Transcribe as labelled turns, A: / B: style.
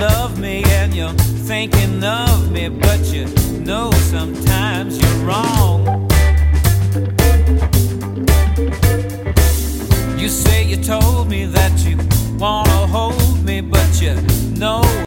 A: love me and you're thinking of me, but you know sometimes you're wrong. You say you told me that you wanna hold me, but you know